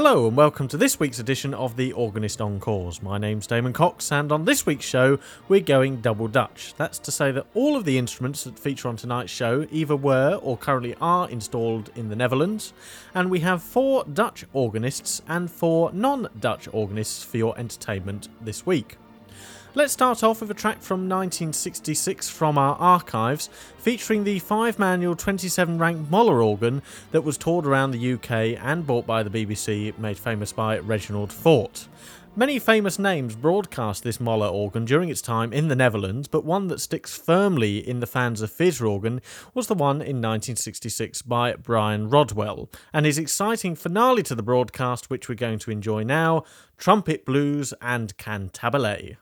Hello and welcome to this week's edition of the Organist Encores. My name's Damon Cox and on this week's show we're going double Dutch. That's to say that all of the instruments that feature on tonight's show either were or currently are installed in the Netherlands, and we have 4 Dutch organists and 4 non-Dutch organists for your entertainment this week. Let's start off with a track from 1966 from our archives, featuring the 5-manual 27-rank Moller organ that was toured around the UK and bought by the BBC, made famous by Reginald Fort. Many famous names broadcast this Moller organ during its time in the Netherlands, but one that sticks firmly in the fans of theatre organ was the one in 1966 by Brian Rodwell, and his exciting finale to the broadcast, which we're going to enjoy now, Trumpet Blues and Cantabile.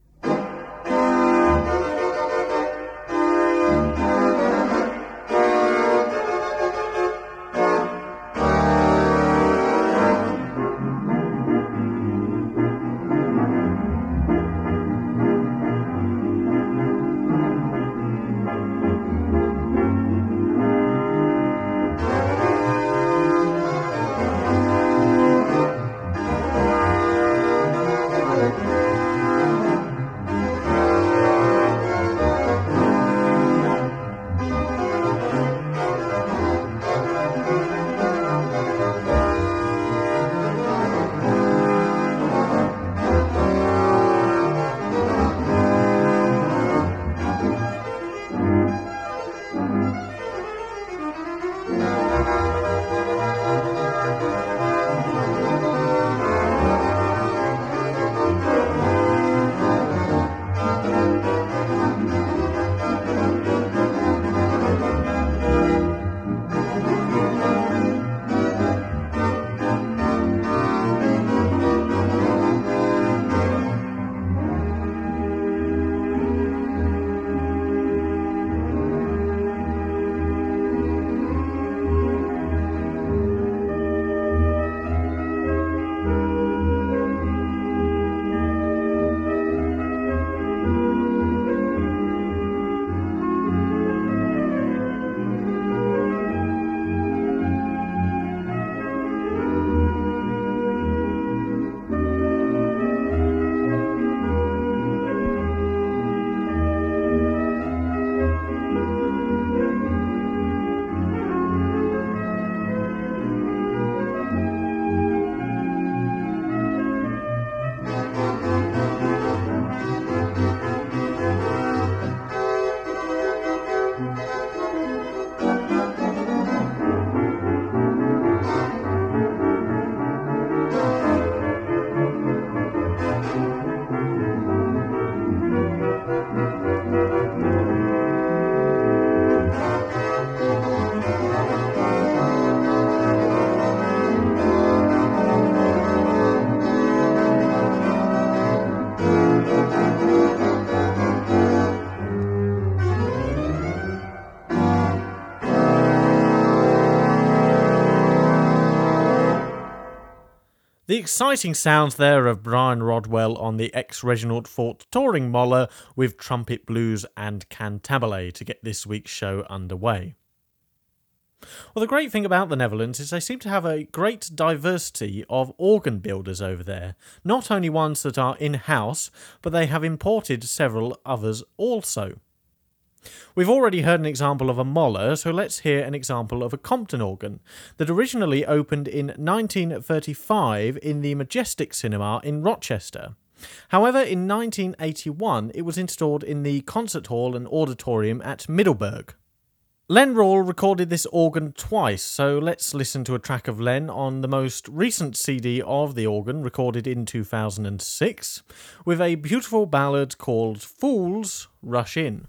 The exciting sounds there of Brian Rodwell on the ex-Reginald Fort touring Moller with Trumpet Blues and Cantabile to get this week's show underway. Well, the great thing about the Netherlands is they seem to have a great diversity of organ builders over there. Not only ones that are in-house, but they have imported several others also. We've already heard an example of a Moller, so let's hear an example of a Compton organ that originally opened in 1935 in the Majestic Cinema in Rochester. However, in 1981 it was installed in the Concert Hall and Auditorium at Middelburg. Len Rawle recorded this organ twice, so let's listen to a track of Len on the most recent CD of the organ, recorded in 2006, with a beautiful ballad called Fools Rush In.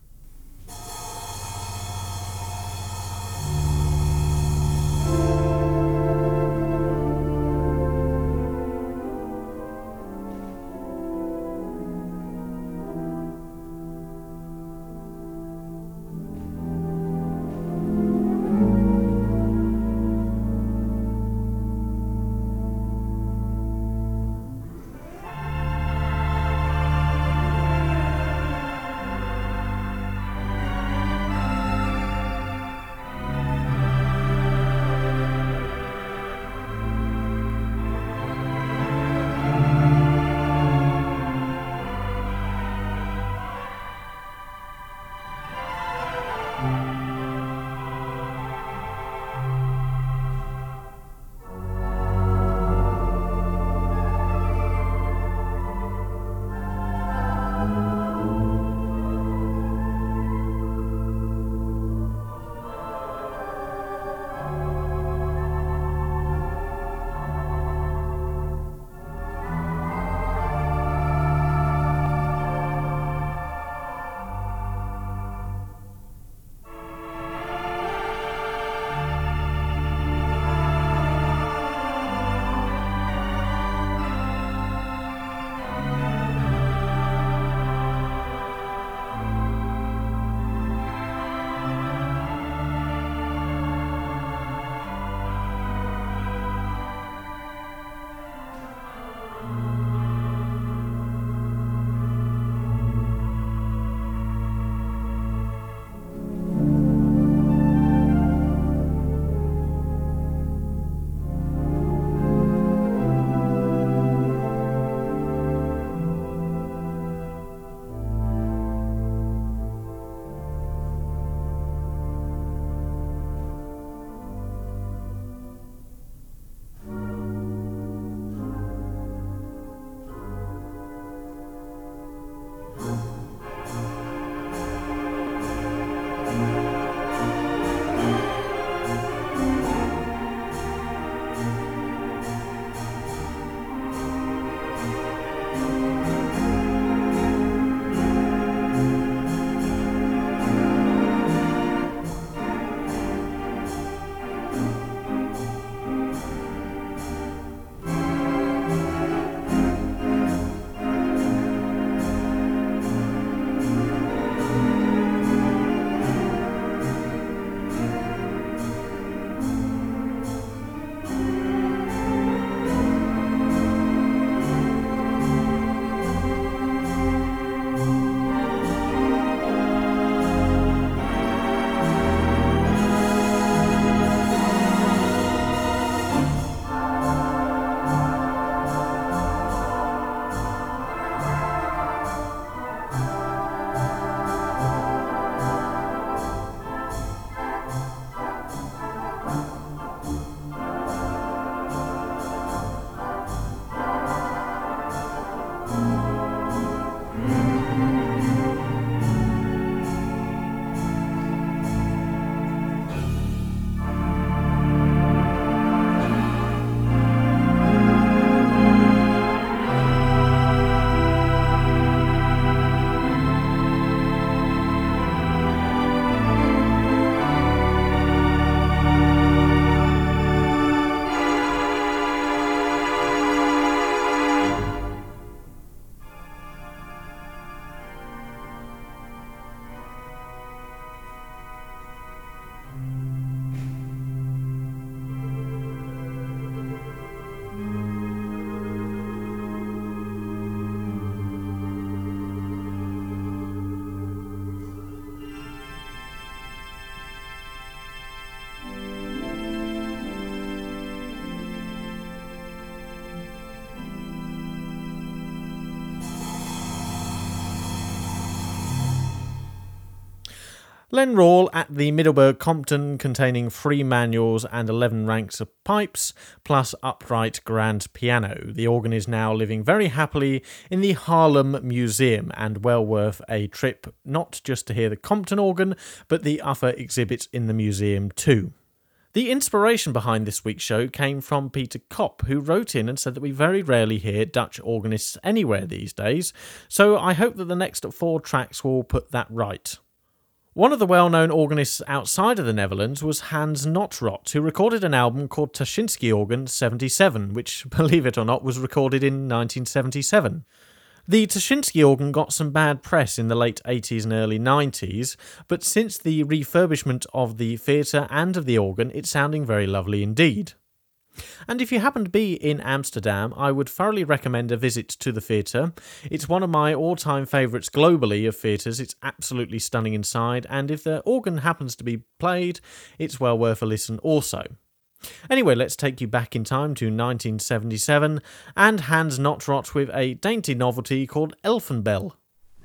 Len Rawle at the Middleburg Compton, containing 3 manuals and 11 ranks of pipes, plus upright grand piano. The organ is now living very happily in the Harlem Museum, and well worth a trip, not just to hear the Compton organ, but the other exhibits in the museum too. The inspiration behind this week's show came from Peter Kopp, who wrote in and said that we very rarely hear Dutch organists anywhere these days, so I hope that the next 4 tracks will put that right. One of the well-known organists outside of the Netherlands was Hans Notrot, who recorded an album called Tashinsky Organ 77, which, believe it or not, was recorded in 1977. The Tashinsky organ got some bad press in the late 80s and early 90s, but since the refurbishment of the theatre and of the organ, it's sounding very lovely indeed. And if you happen to be in Amsterdam, I would thoroughly recommend a visit to the theatre. It's one of my all-time favourites globally of theatres. It's absolutely stunning inside, and if the organ happens to be played, it's well worth a listen also. Anyway, let's take you back in time to 1977, and Hans Notrot with a dainty novelty called Elfenbell.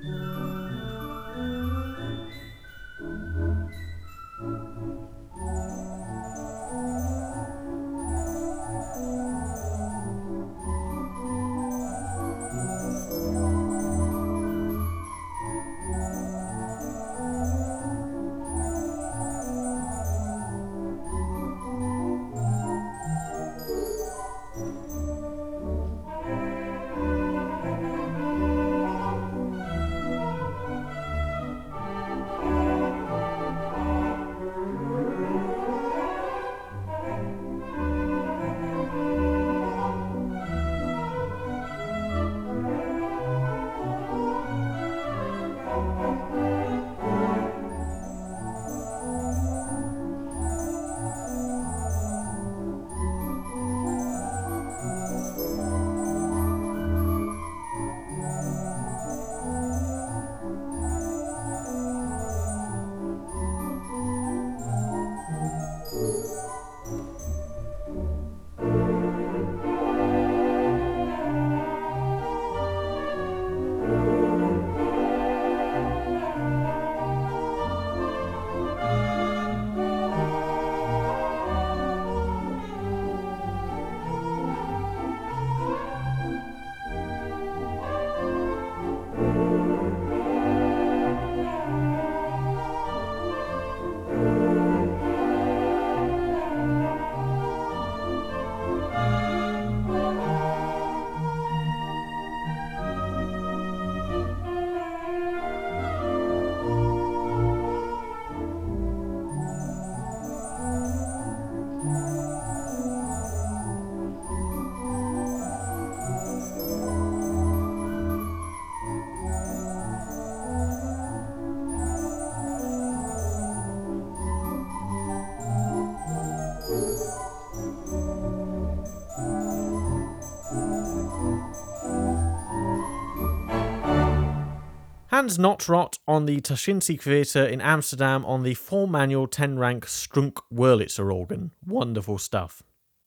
Hans Notrot on the Tashinsky Theatre in Amsterdam on the 4-manual 10-rank Strunk Wurlitzer organ. Wonderful stuff.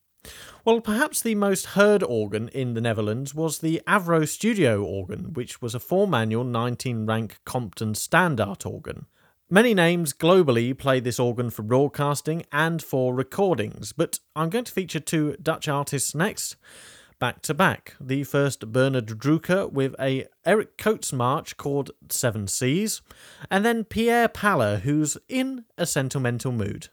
Well, perhaps the most heard organ in the Netherlands was the Avro Studio organ, which was a 4-manual 19-rank Compton Standard organ. Many names globally play this organ for broadcasting and for recordings, but I'm going to feature 2 Dutch artists next, back to back. The first, Bernard Drucker with a Eric Coates march called 7 Seas, and then Pierre Paller, who's in a sentimental mood.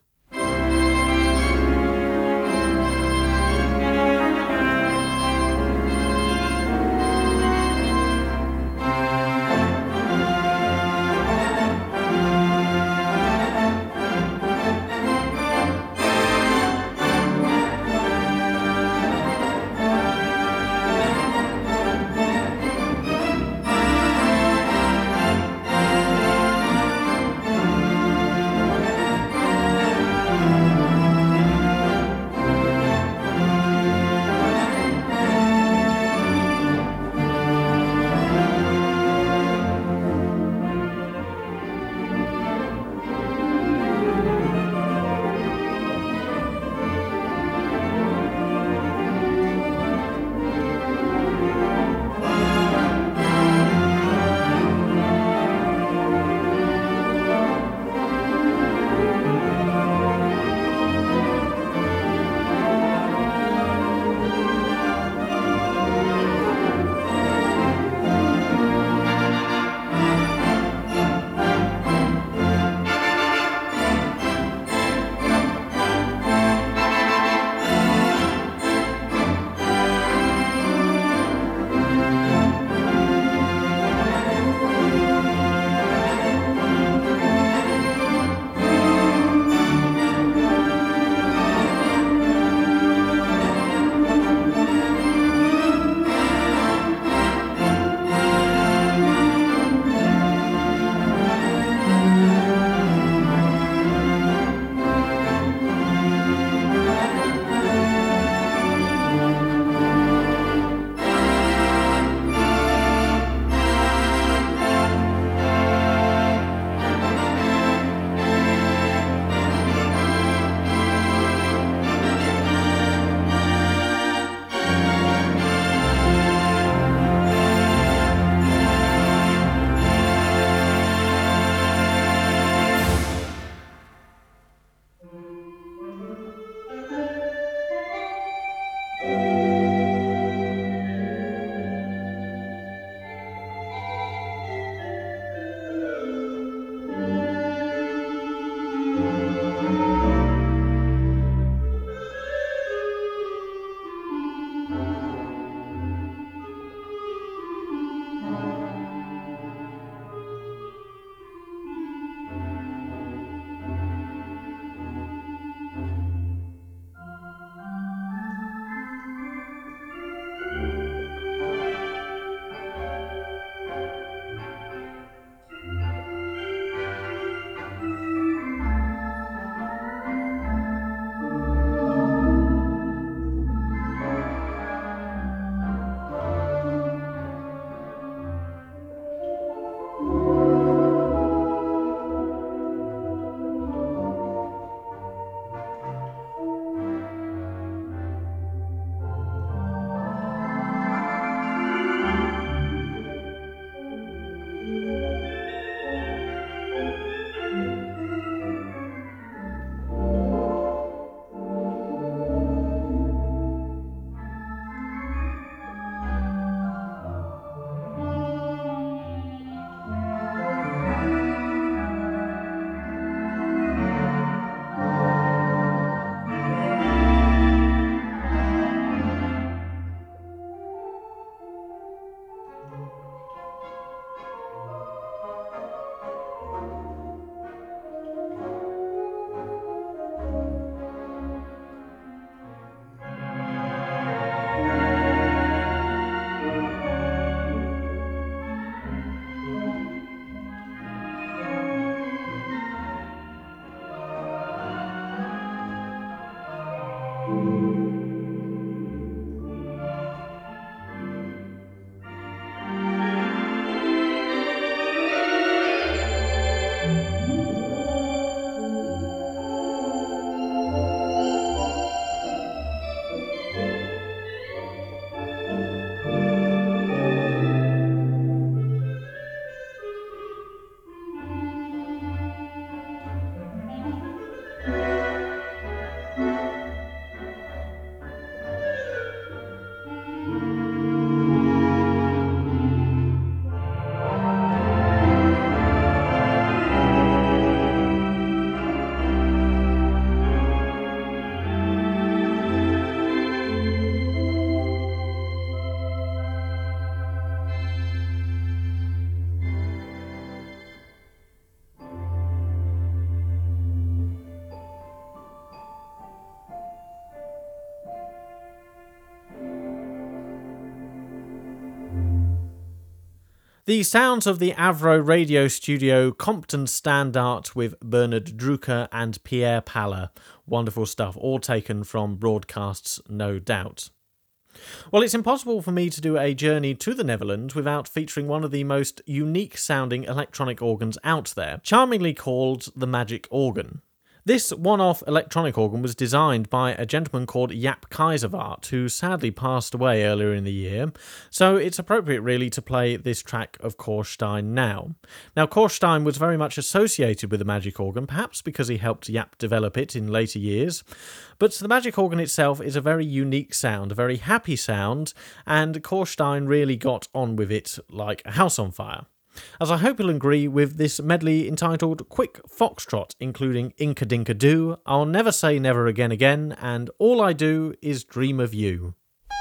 The sounds of the Avro Radio Studio Compton Standard with Bernard Drucker and Pierre Palla. Wonderful stuff, all taken from broadcasts, no doubt. Well, it's impossible for me to do a journey to the Netherlands without featuring one of the most unique sounding electronic organs out there, charmingly called the Magic Organ. This one-off electronic organ was designed by a gentleman called Jaap Kaiserwaard, who sadly passed away earlier in the year, so it's appropriate really to play this track of Korstein now. Now, Korstein was very much associated with the magic organ, perhaps because he helped Jaap develop it in later years, but the magic organ itself is a very unique sound, a very happy sound, and Korstein really got on with it like a house on fire. As I hope you'll agree with this medley entitled Quick Foxtrot, including Inka Dinka Doo, I'll Never Say Never Again Again, and All I Do Is Dream of You.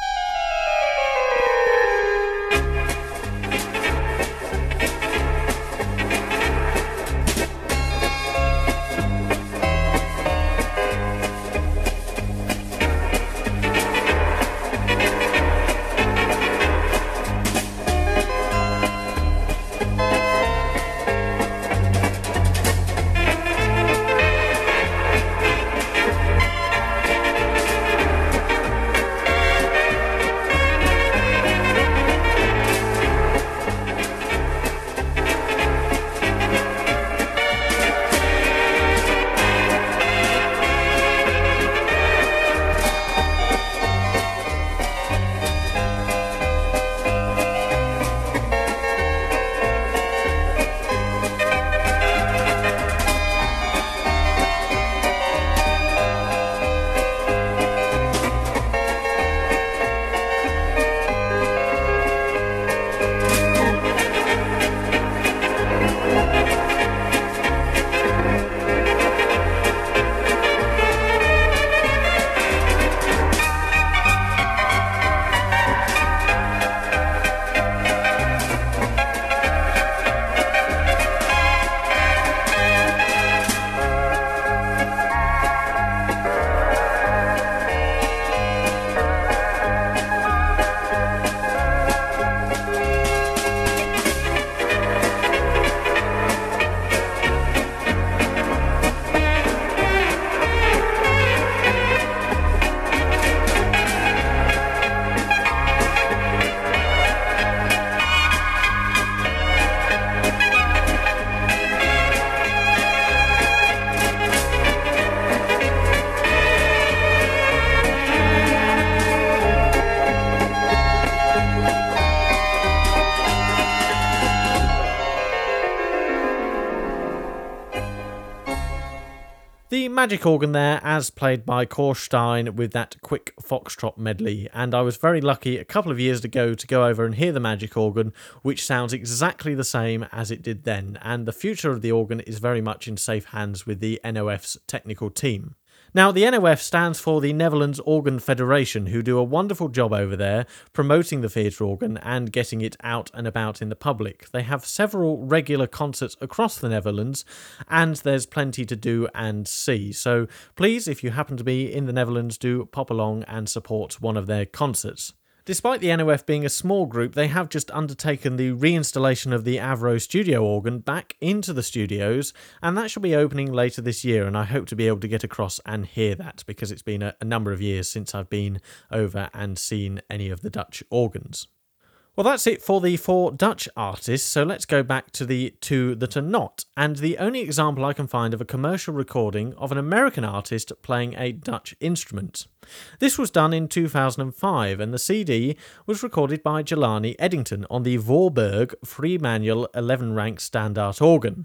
The magic organ there, as played by Korstein with that quick foxtrot medley, and I was very lucky a couple of years ago to go over and hear the magic organ, which sounds exactly the same as it did then, and the future of the organ is very much in safe hands with the NOF's technical team. Now, the NOF stands for the Netherlands Organ Federation, who do a wonderful job over there promoting the theatre organ and getting it out and about in the public. They have several regular concerts across the Netherlands, and there's plenty to do and see. So please, if you happen to be in the Netherlands, do pop along and support one of their concerts. Despite the NOF being a small group, they have just undertaken the reinstallation of the Avro studio organ back into the studios, and that shall be opening later this year, and I hope to be able to get across and hear that, because it's been a number of years since I've been over and seen any of the Dutch organs. Well, that's it for the 4 Dutch artists, so let's go back to the 2 that are not. And the only example I can find of a commercial recording of an American artist playing a Dutch instrument. This was done in 2005, and the CD was recorded by Jelani Eddington on the Voorburg free manual 11-rank standard organ.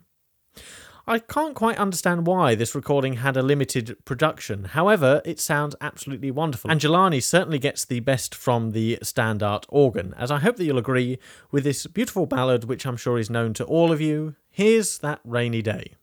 I can't quite understand why this recording had a limited production. However, it sounds absolutely wonderful, and Jelani certainly gets the best from the standard organ, as I hope that you'll agree with this beautiful ballad, which I'm sure is known to all of you. Here's That Rainy Day.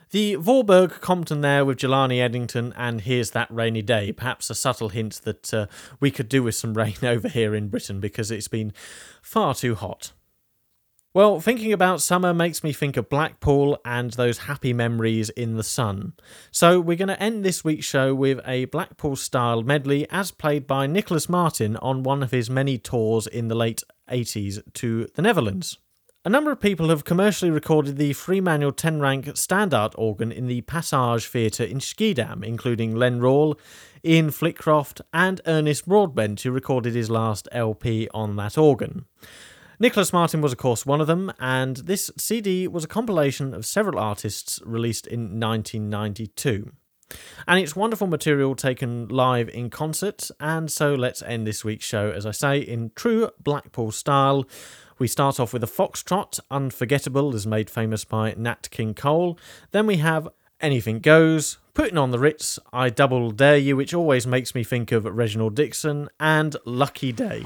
The Vorburg Compton there with Jelani Eddington and Here's That Rainy Day. Perhaps a subtle hint that we could do with some rain over here in Britain because it's been far too hot. Well, thinking about summer makes me think of Blackpool and those happy memories in the sun. So we're going to end this week's show with a Blackpool-style medley as played by Nicholas Martin on one of his many tours in the late 80s to the Netherlands. A number of people have commercially recorded the three-manual 10-rank standard organ in the Passage Theatre in Schiedam, including Len Rawle, Ian Flitcroft and Ernest Broadbent, who recorded his last LP on that organ. Nicholas Martin was of course one of them, and this CD was a compilation of several artists released in 1992. And it's wonderful material taken live in concert, and so let's end this week's show, as I say, in true Blackpool style. We start off with a Foxtrot, Unforgettable, as made famous by Nat King Cole. Then we have Anything Goes, Putting on the Ritz, I Double Dare You, which always makes me think of Reginald Dixon, and Lucky Day.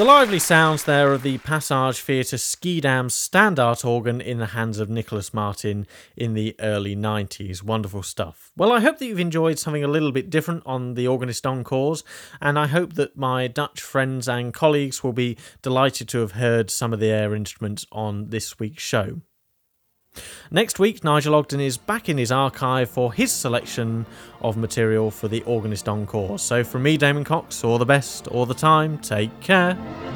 The lively sounds there of the Passage Theatre Schiedam Standard organ in the hands of Nicholas Martin in the early 90s. Wonderful stuff. Well, I hope that you've enjoyed something a little bit different on the Organist Encores, and I hope that my Dutch friends and colleagues will be delighted to have heard some of the air instruments on this week's show. Next week, Nigel Ogden is back in his archive for his selection of material for the Organist Encore. So from me, Damon Cox, all the best, all the time, take care.